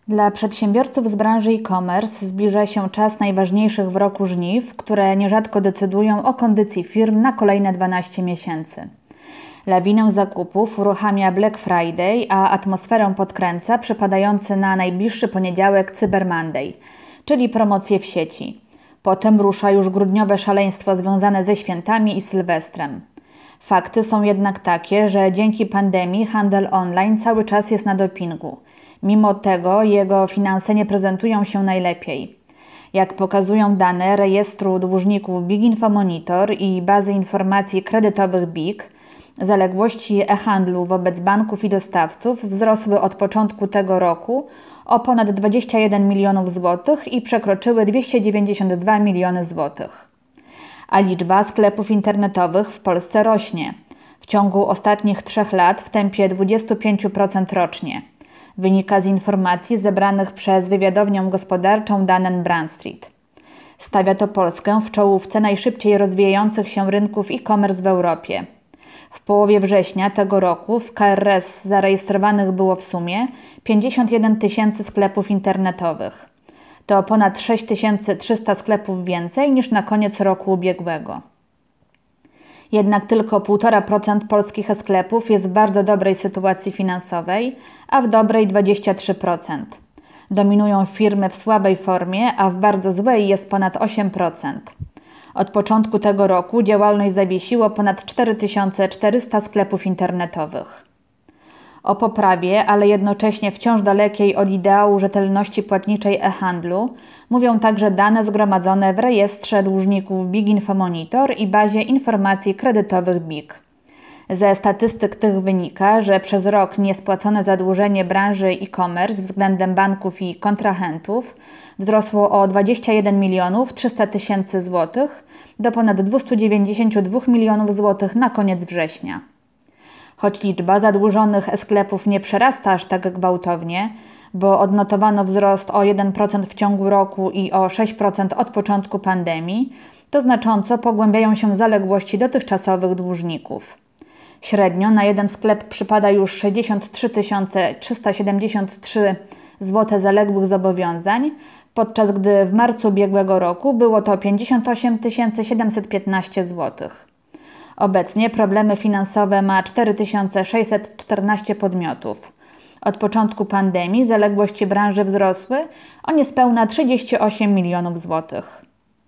Dla przedsiębiorców z branży e-commerce zbliża się czas najważniejszych w roku żniw, które nierzadko decydują o kondycji firm na kolejne 12 miesięcy. Lawinę zakupów uruchamia Black Friday, a atmosferę podkręca przypadający na najbliższy poniedziałek Cyber Monday, czyli promocje w sieci. Potem rusza już grudniowe szaleństwo związane ze świętami i Sylwestrem. Fakty są jednak takie, że dzięki pandemii handel online cały czas jest na dopingu. Mimo tego jego finanse nie prezentują się najlepiej. Jak pokazują dane rejestru dłużników Big Info Monitor i bazy informacji kredytowych BIG, zaległości e-handlu wobec banków i dostawców wzrosły od początku tego roku o ponad 21 milionów złotych i przekroczyły 292 miliony złotych. A liczba sklepów internetowych w Polsce rośnie. W ciągu ostatnich 3 lat w tempie 25% rocznie. Wynika z informacji zebranych przez wywiadownię gospodarczą Dun & Bradstreet. Stawia to Polskę w czołówce najszybciej rozwijających się rynków e-commerce w Europie. W połowie września tego roku w KRS zarejestrowanych było w sumie 51 tysięcy sklepów internetowych. To ponad 6300 sklepów więcej niż na koniec roku ubiegłego. Jednak tylko 1,5% polskich sklepów jest w bardzo dobrej sytuacji finansowej, a w dobrej 23%. Dominują firmy w słabej formie, a w bardzo złej jest ponad 8%. Od początku tego roku działalność zawiesiło ponad 4400 sklepów internetowych. O poprawie, ale jednocześnie wciąż dalekiej od ideału rzetelności płatniczej e-handlu mówią także dane zgromadzone w rejestrze dłużników Big Info Monitor i bazie informacji kredytowych BIG. Ze statystyk tych wynika, że przez rok niespłacone zadłużenie branży e-commerce względem banków i kontrahentów wzrosło o 21 milionów 300 tysięcy złotych do ponad 292 milionów złotych na koniec września. Choć liczba zadłużonych e-sklepów nie przerasta aż tak gwałtownie, bo odnotowano wzrost o 1% w ciągu roku i o 6% od początku pandemii, to znacząco pogłębiają się zaległości dotychczasowych dłużników. Średnio na jeden sklep przypada już 63 373 zł zaległych zobowiązań, podczas gdy w marcu ubiegłego roku było to 58 715 zł. Obecnie problemy finansowe ma 4614 podmiotów. Od początku pandemii zaległości branży wzrosły o niespełna 38 milionów złotych.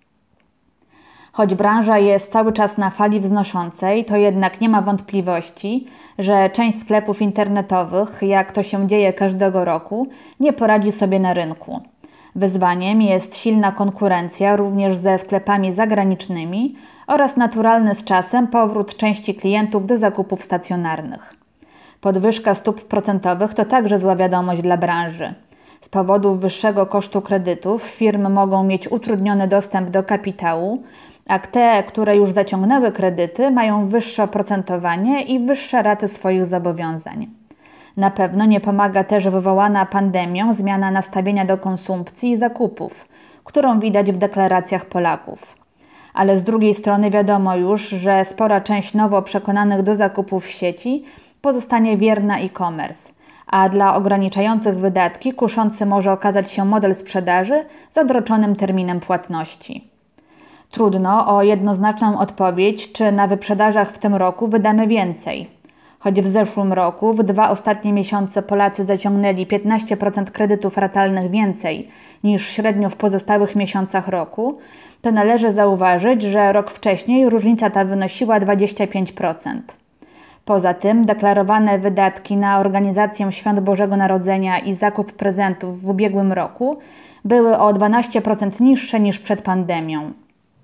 Choć branża jest cały czas na fali wznoszącej, to jednak nie ma wątpliwości, że część sklepów internetowych, jak to się dzieje każdego roku, nie poradzi sobie na rynku. Wyzwaniem jest silna konkurencja również ze sklepami zagranicznymi oraz naturalny z czasem powrót części klientów do zakupów stacjonarnych. Podwyżka stóp procentowych to także zła wiadomość dla branży. Z powodu wyższego kosztu kredytów firmy mogą mieć utrudniony dostęp do kapitału, a te, które już zaciągnęły kredyty, mają wyższe oprocentowanie i wyższe raty swoich zobowiązań. Na pewno nie pomaga też wywołana pandemią zmiana nastawienia do konsumpcji i zakupów, którą widać w deklaracjach Polaków. Ale z drugiej strony wiadomo już, że spora część nowo przekonanych do zakupów w sieci pozostanie wierna e-commerce, a dla ograniczających wydatki kuszący może okazać się model sprzedaży z odroczonym terminem płatności. Trudno o jednoznaczną odpowiedź, czy na wyprzedażach w tym roku wydamy więcej. Choć w zeszłym roku w 2 ostatnie miesiące Polacy zaciągnęli 15% kredytów ratalnych więcej niż średnio w pozostałych miesiącach roku, to należy zauważyć, że rok wcześniej różnica ta wynosiła 25%. Poza tym deklarowane wydatki na organizację Świąt Bożego Narodzenia i zakup prezentów w ubiegłym roku były o 12% niższe niż przed pandemią.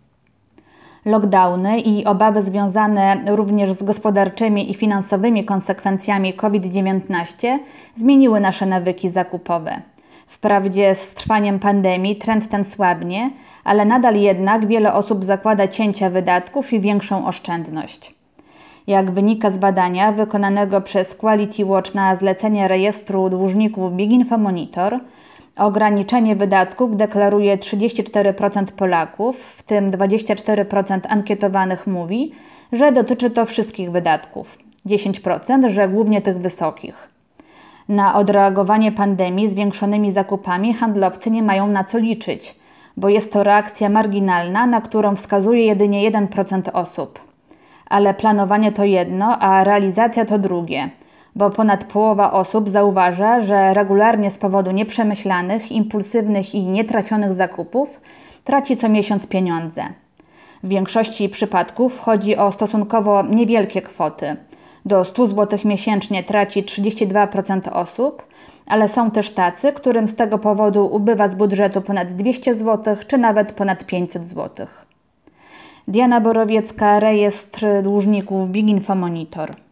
Lockdowny i obawy związane również z gospodarczymi i finansowymi konsekwencjami COVID-19 zmieniły nasze nawyki zakupowe. Wprawdzie z trwaniem pandemii trend ten słabnie, ale nadal jednak wiele osób zakłada cięcia wydatków i większą oszczędność. Jak wynika z badania wykonanego przez Quality Watch na zlecenie rejestru dłużników Big Info Monitor, ograniczenie wydatków deklaruje 34% Polaków, w tym 24% ankietowanych mówi, że dotyczy to wszystkich wydatków, 10%, że głównie tych wysokich. Na odreagowanie pandemii zwiększonymi zakupami handlowcy nie mają na co liczyć, bo jest to reakcja marginalna, na którą wskazuje jedynie 1% osób. Ale planowanie to jedno, a realizacja to drugie, bo ponad połowa osób zauważa, że regularnie z powodu nieprzemyślanych, impulsywnych i nietrafionych zakupów traci co miesiąc pieniądze. W większości przypadków chodzi o stosunkowo niewielkie kwoty. Do 100 zł miesięcznie traci 32% osób, ale są też tacy, którym z tego powodu ubywa z budżetu ponad 200 zł czy nawet ponad 500 zł. Diana Borowiecka, Rejestr Dłużników Big Info Monitor.